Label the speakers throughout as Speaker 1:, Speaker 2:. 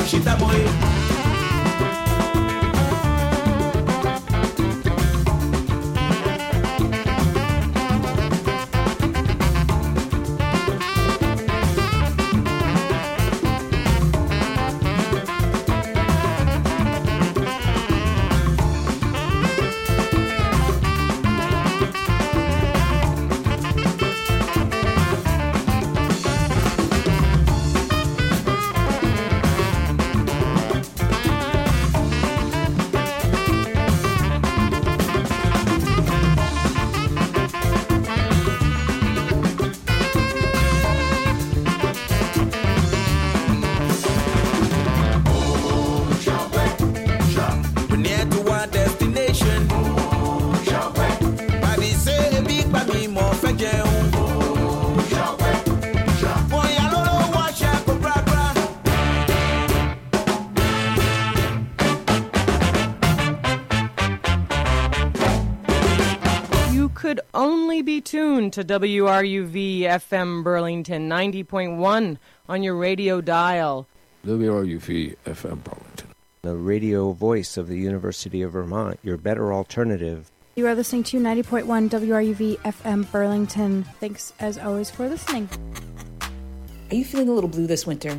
Speaker 1: shita boy.
Speaker 2: Tuned to WRUV FM Burlington 90.1 on your radio dial.
Speaker 3: WRUV FM Burlington.
Speaker 4: The radio voice of the University of Vermont, your better alternative.
Speaker 5: You are listening to 90.1 WRUV FM Burlington. Thanks as always for listening.
Speaker 6: Are you feeling a little blue this winter?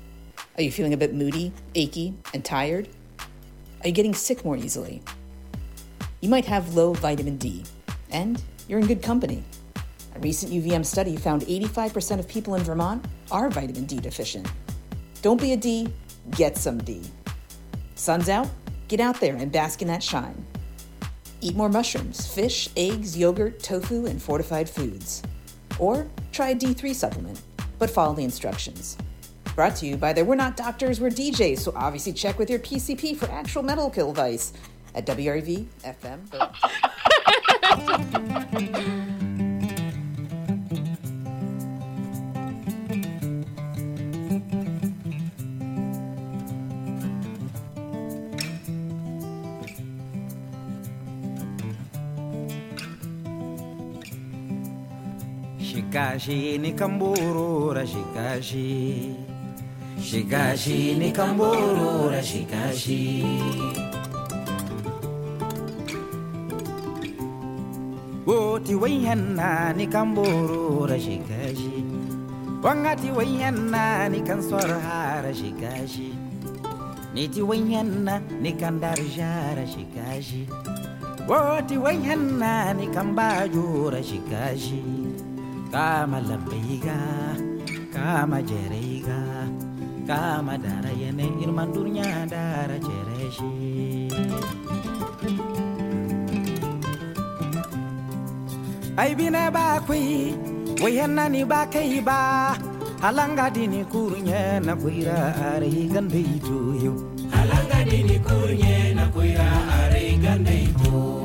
Speaker 6: Are you feeling a bit moody, achy, and tired? Are you getting sick more easily? You might have low vitamin D, and you're in good company. A recent UVM study found 85% of people in Vermont are vitamin D deficient. Don't be a D, get some D. Sun's out, get out there and bask in that shine. Eat more mushrooms, fish, eggs, yogurt, tofu, and fortified foods. Or try a D3 supplement, but follow the instructions. Brought to you by We're Not Doctors, We're DJs, so obviously check with your PCP for actual medical advice at WRUV FM.
Speaker 7: Shikashi ni kamburura shikashi, shikashi ni kamburura shikashi. Woti wayana ni kamburura shikashi, wangati wayana ni kanswarhara shikashi, niti wayana ni kandarjara shikashi, woti wayana ni kambajura shikashi. Kama lambiga, kama jerega, kama dara yene irmandurnya dara jereshi. Ai bine ba kui, wayana ni ba kai ba, halanga dini kurnya na kuira ari gande itu yo. Halanga dini kurnya na kuira ari gande itu.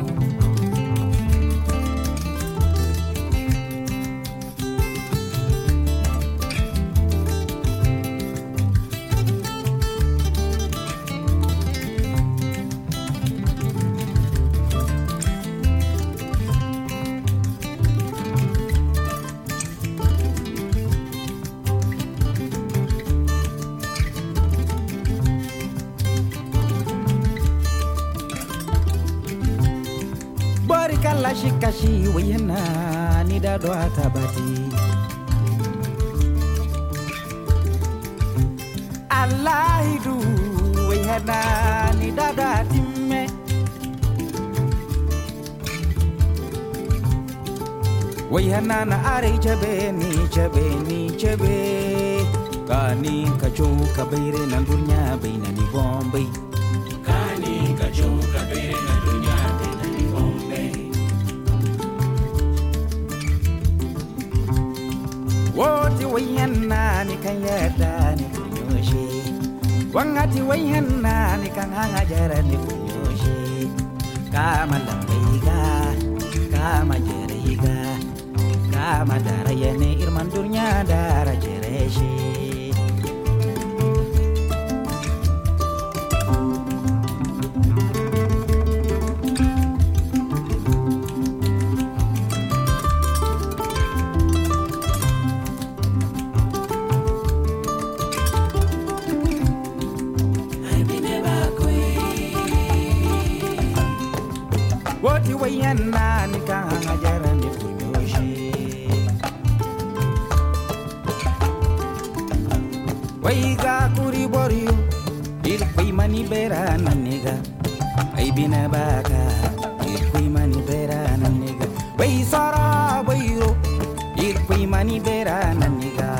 Speaker 7: Kala shikashi wayana ni dado atabati Allahidu wayana ni dado atime wayana na are chabe ni chabe ni chabe kani kacho kabire na dunya baina ni Bombay kani kacho kabire na dunya baina ni Bombay. Woti wayana ni kanyada ni kunyoshi, wangati wayana ni kanhanga jara ni kunyoshi. Kama lambiga, kama jerega, kama dara yene irmandurnya dara jereshi. woti wayana ni kanga jara ni kunyoshi waiga kuri borio ir koi mani bera naniga ai bina baka ir koi mani bera naniga wai sara bairo ir koi mani bera naniga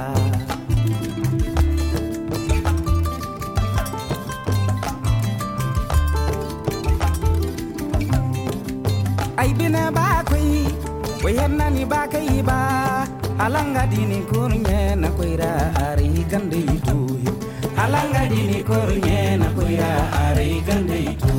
Speaker 7: ai bina bakoi wayana ni bakai ba alanga dini kurnya na koira ari gande itu alanga dini kurnya na koira ari gande itu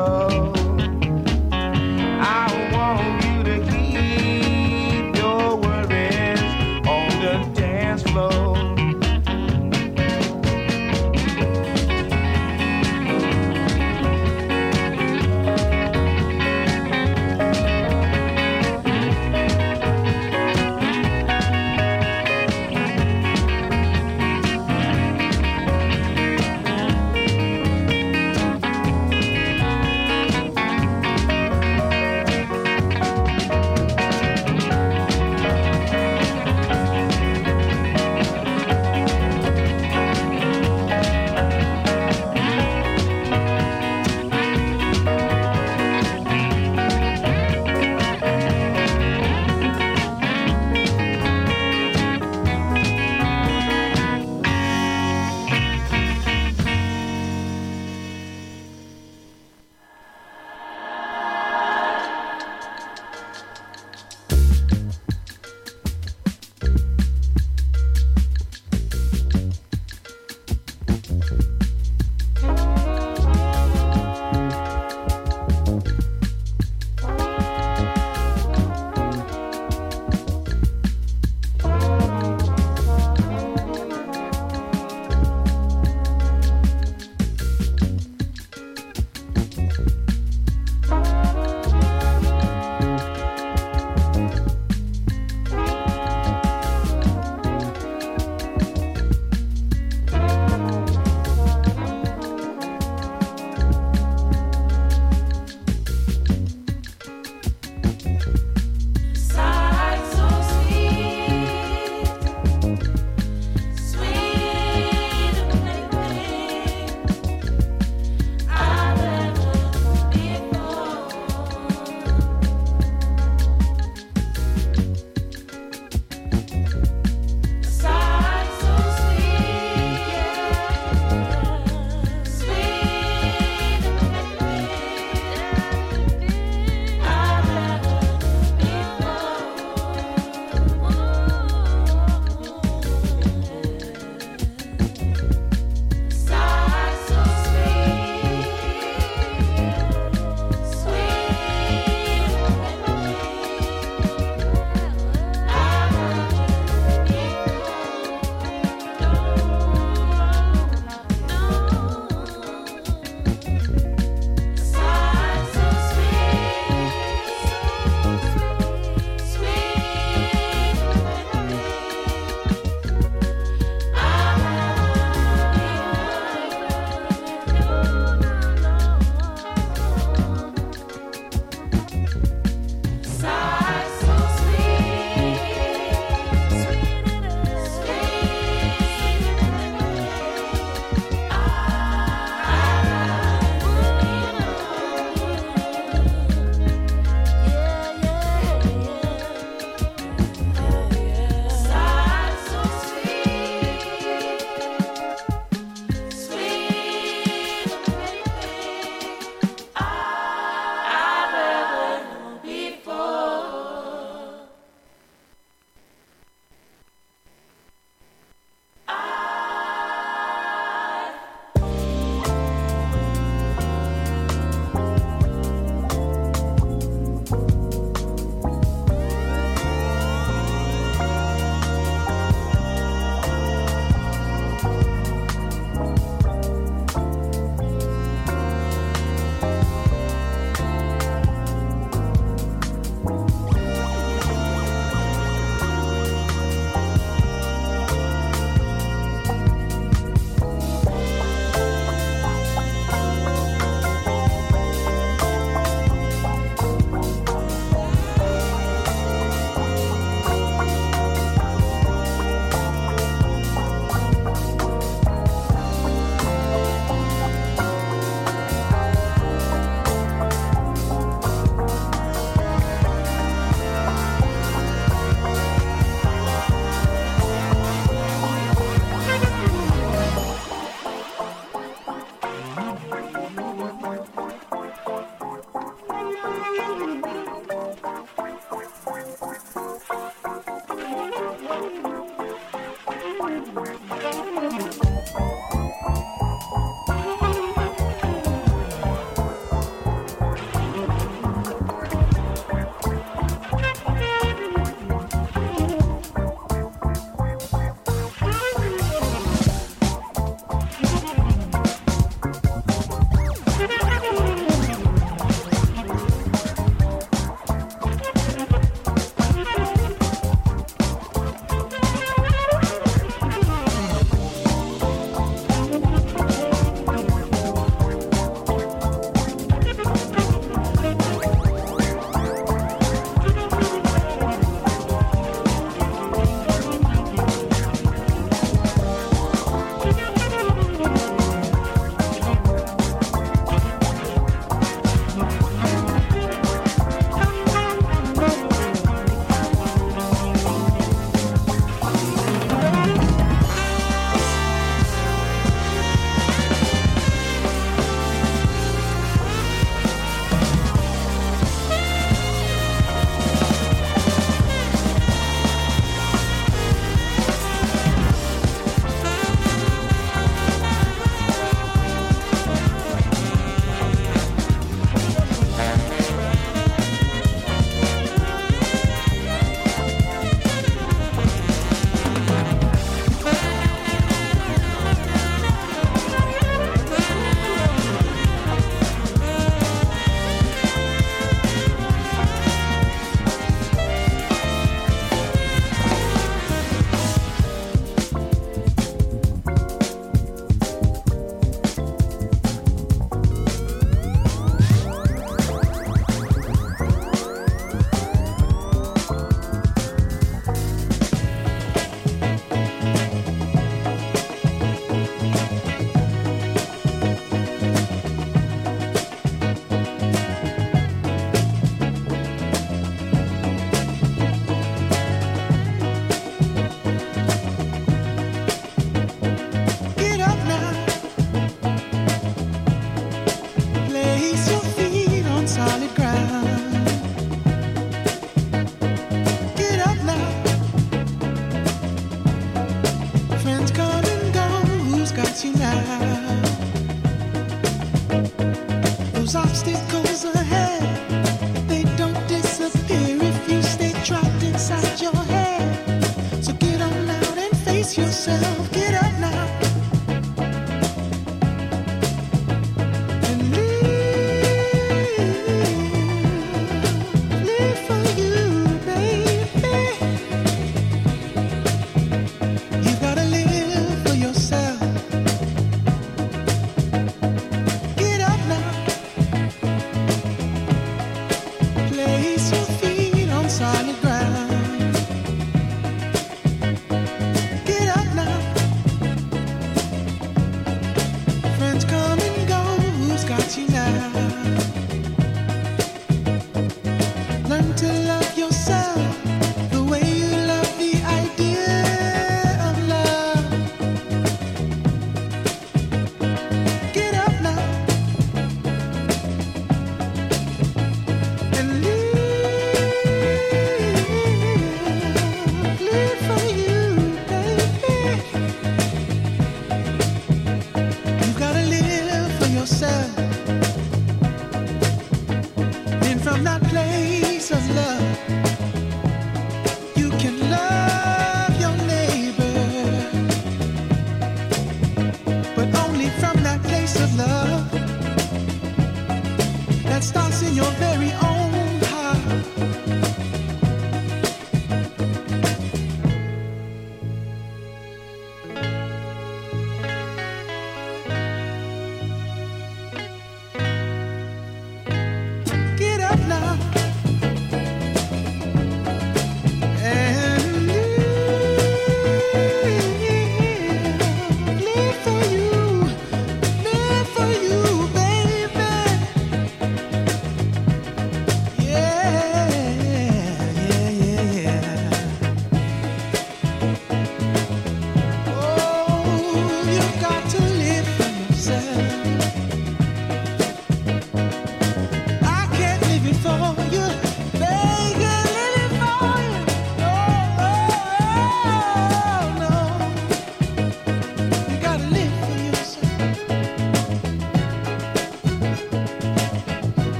Speaker 1: I want you to keep your word.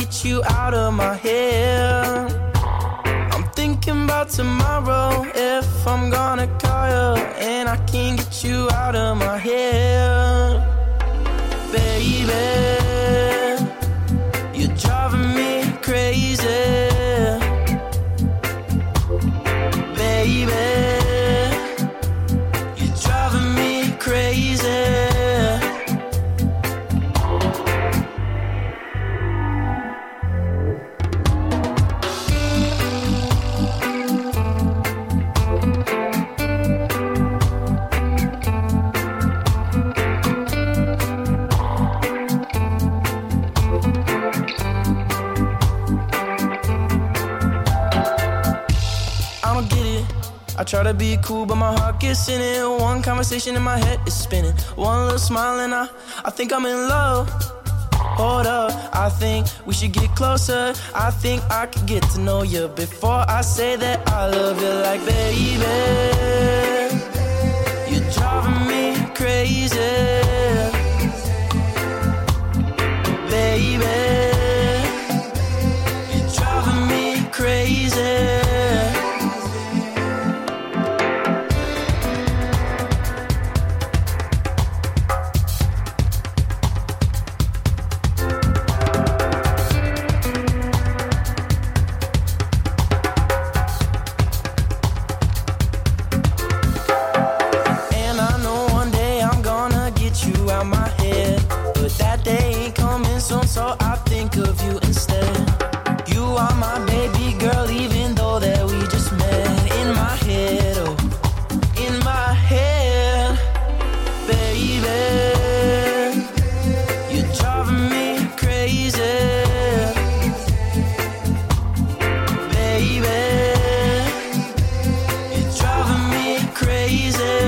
Speaker 1: get you out of my head. I'm thinking about tomorrow, if I'm gonna call you, and I can't get you out of my head. Baby, you're driving me crazy. Baby, you're driving me crazy. I try to be cool, but my heart gets in it. One conversation in my head is spinning. One little smile and I think I'm in love. Hold up, I think we should get closer. I think I could get to know you before I say that I love you. Like, baby, you're driving me crazy. Baby, you're driving me crazy. So I think of you instead. You are my baby girl, even though that we just met. In my head, oh, in my head. Baby, you're driving me crazy. Baby, you're driving me crazy.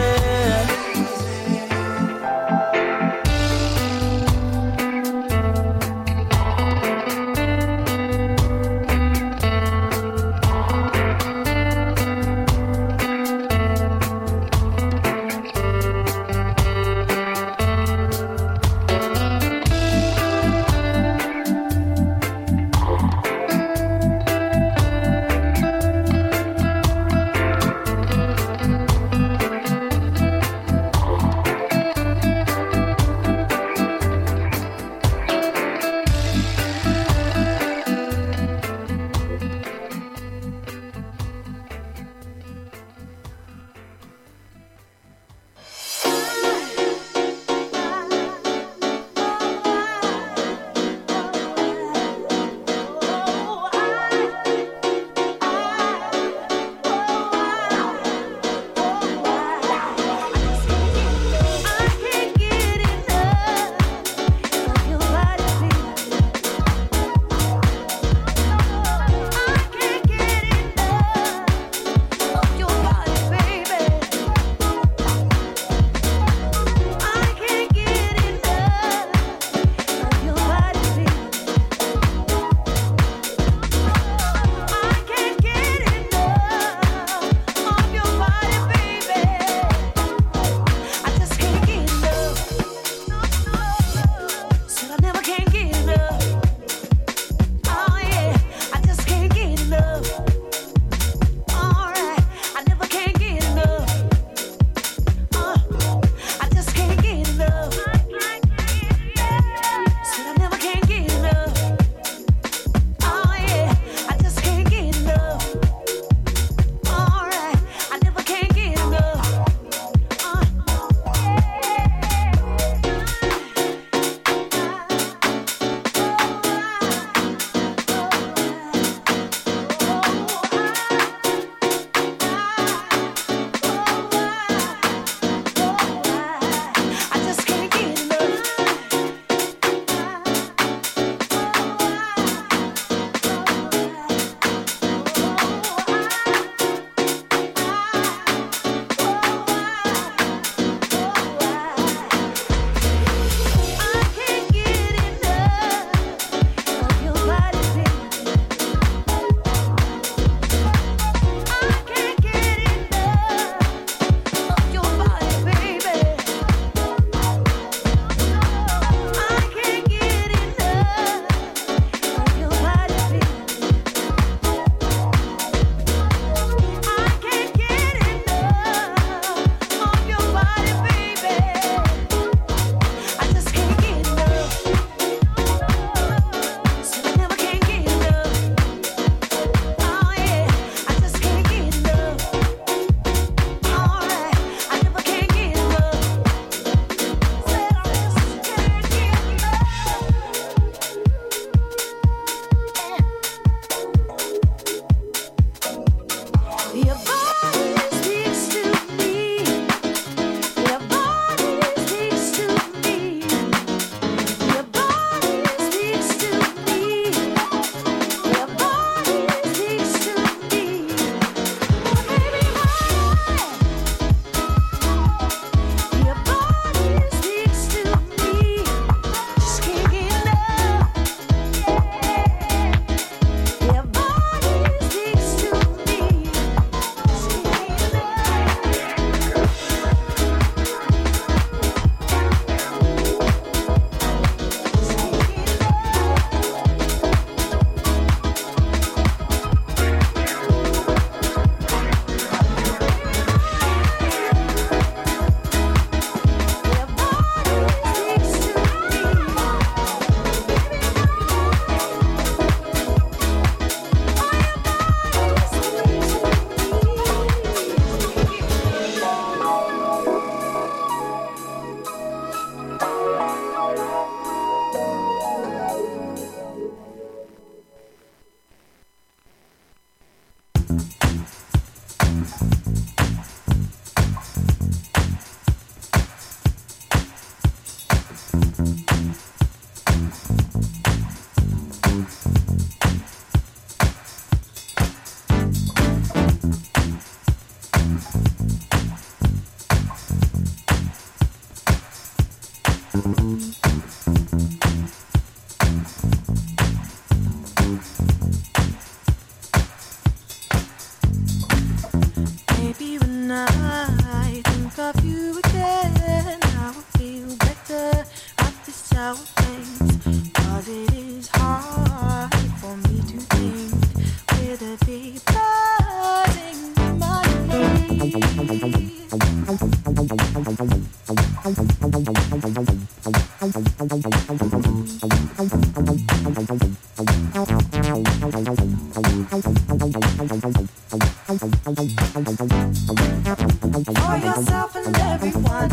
Speaker 1: For yourself and everyone.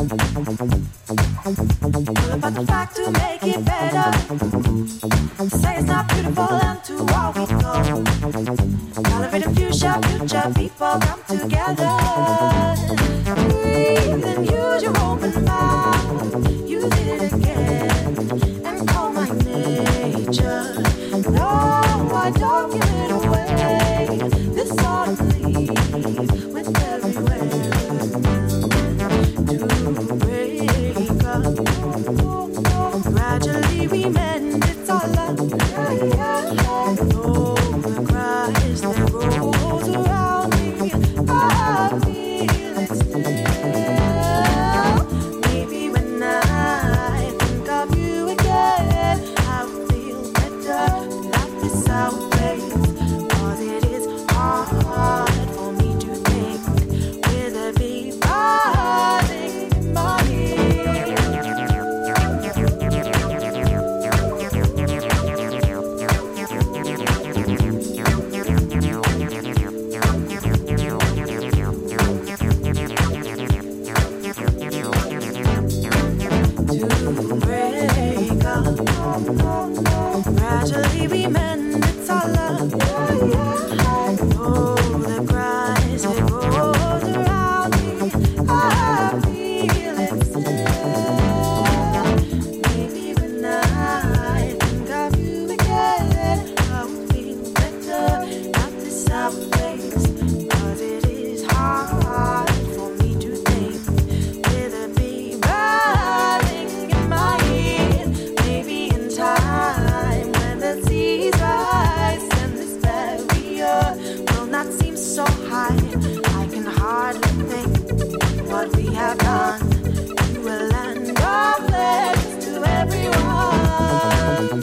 Speaker 1: What about the fact to make it better? Say it's not beautiful and to all we go. Colorate and fuchsia, future people come together. Breathe and use your open mouth. Use it again and call my nature. No, I don't give it away. This ought to leave with every wave. To break up, gradually we mend. It's all love. Oh, the cries that rolls around me, I feel it still. Maybe when I think of you again, I will feel better. Life is sideways, 'cause it is hard for me to think with a big buzzing in my ear. To break up, gradually we mend. It's all love. Oh, the cries it rolls around me, I feel it still. Maybe when I think of you again, I will feel better. Not this sideways, 'cause it is hard for me to think with a bee buzzing in my ear. Maybe in time when the seas rise and this barrier will not seem so high, I can hardly think what we have done to a land of legends to everyone.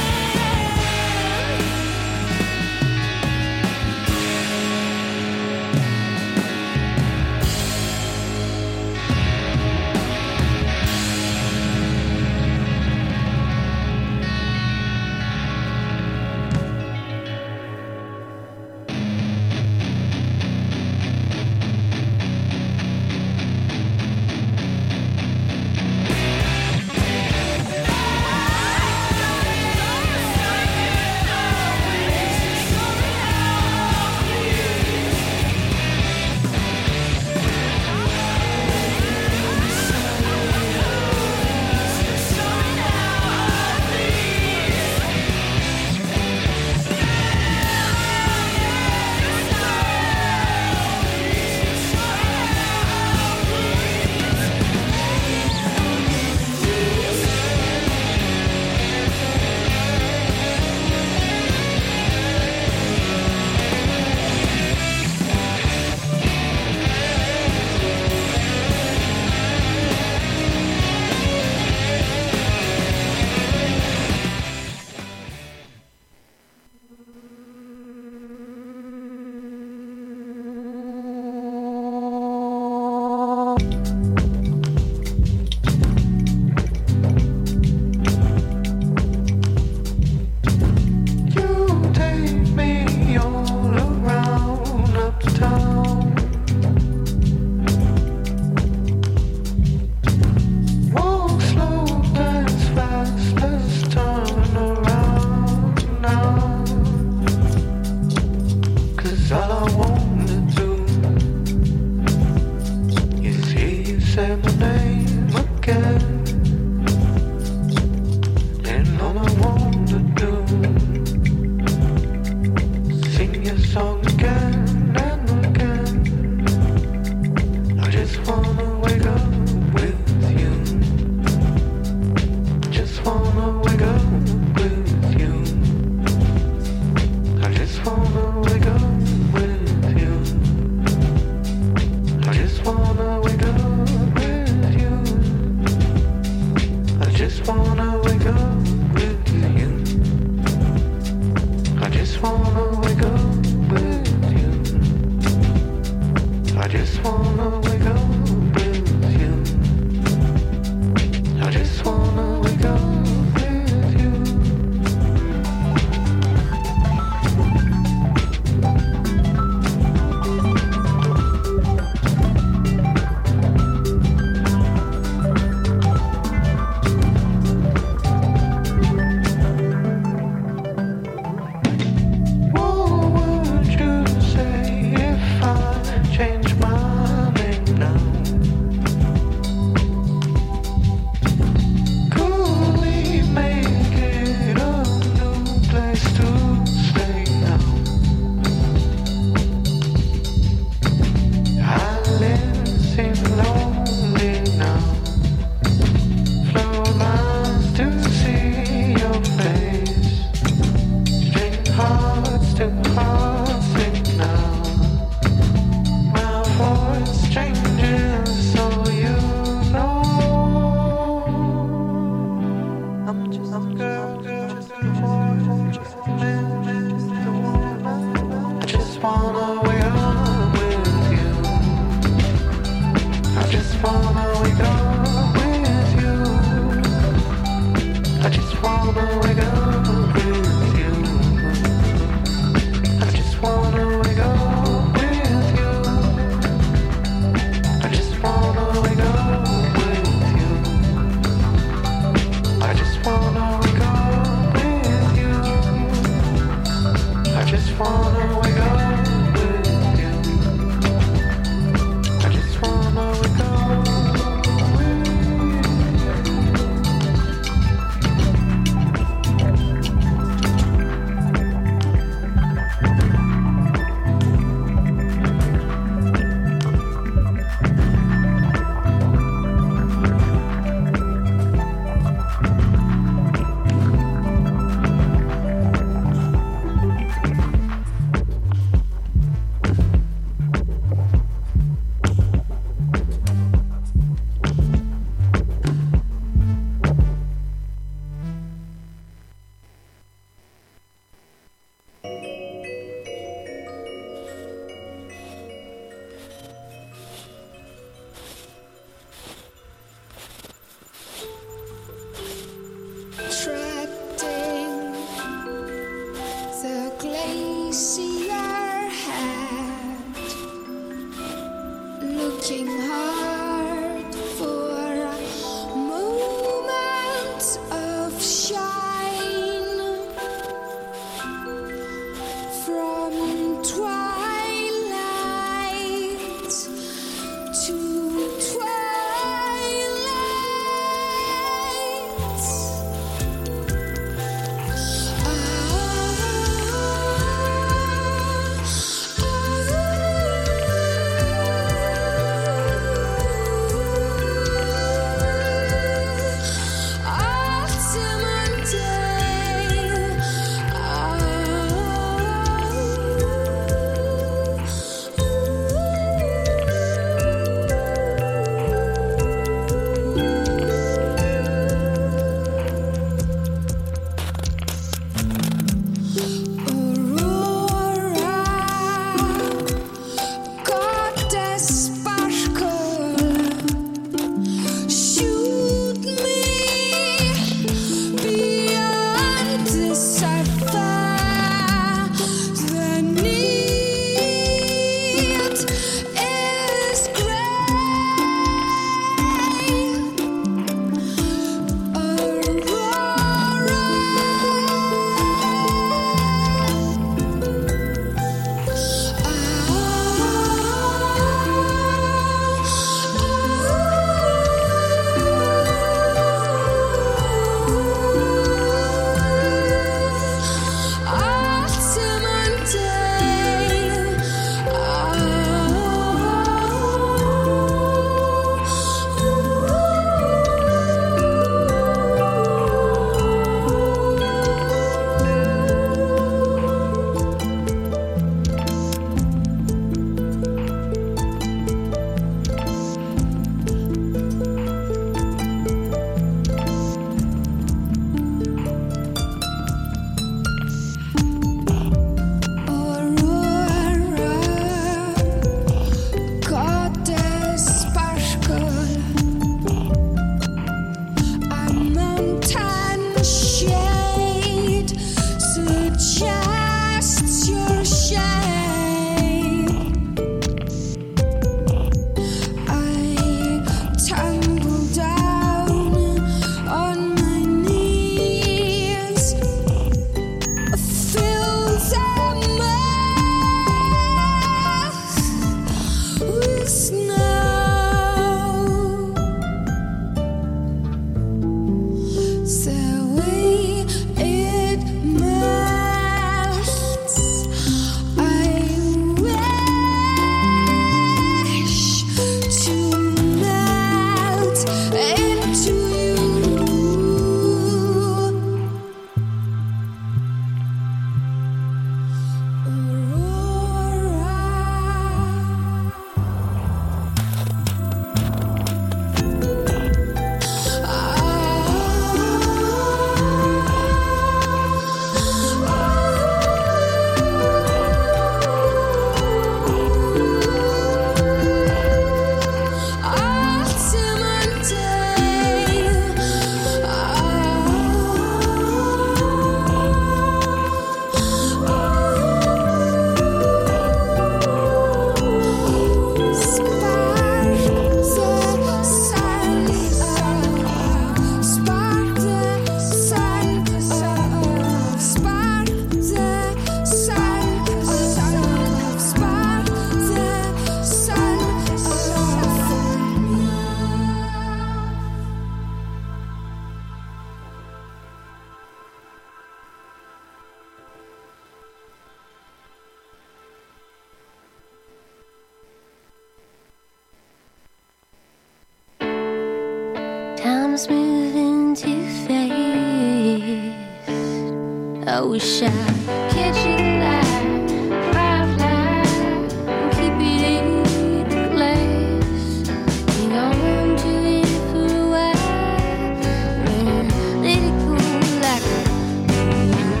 Speaker 8: Time's moving too fast. I wish I could catch it like firefly and keep it in the glass. Hang on to it for a while and let it go like a little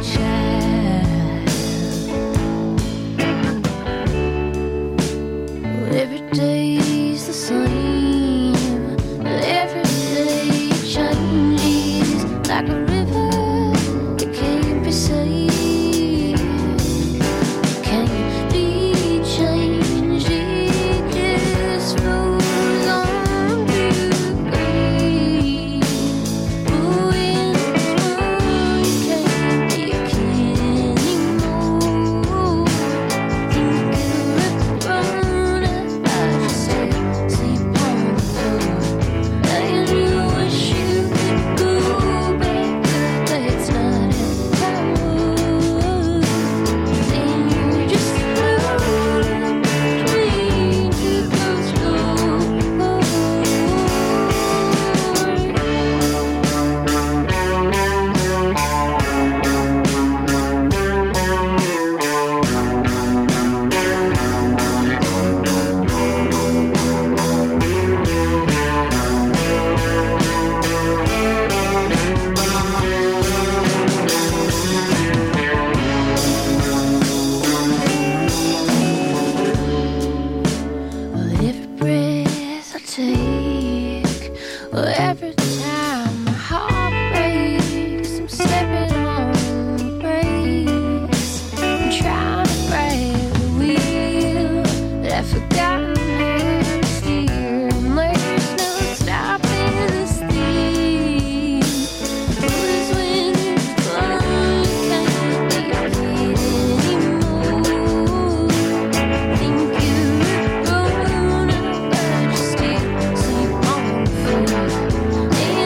Speaker 8: child. Well, every day's the same. Every day changes like a river that can't be saved, can't be changed. It just flows on to green. Oh, in this world you can't be a kid anymore. Think you're a grown-up, I just say sleep on the floor. And you wish you could go back, but that's not how. Then you just float between two closed doors. Every breath I take, every time my heart breaks, I'm stepping on the brakes. I'm trying to break the wheel, but I've forgotten how to steer. And there's no stopping this thing. This winter's fun, can't be a kid anymore. Think you're a grown-up, but you still sleep on the floor.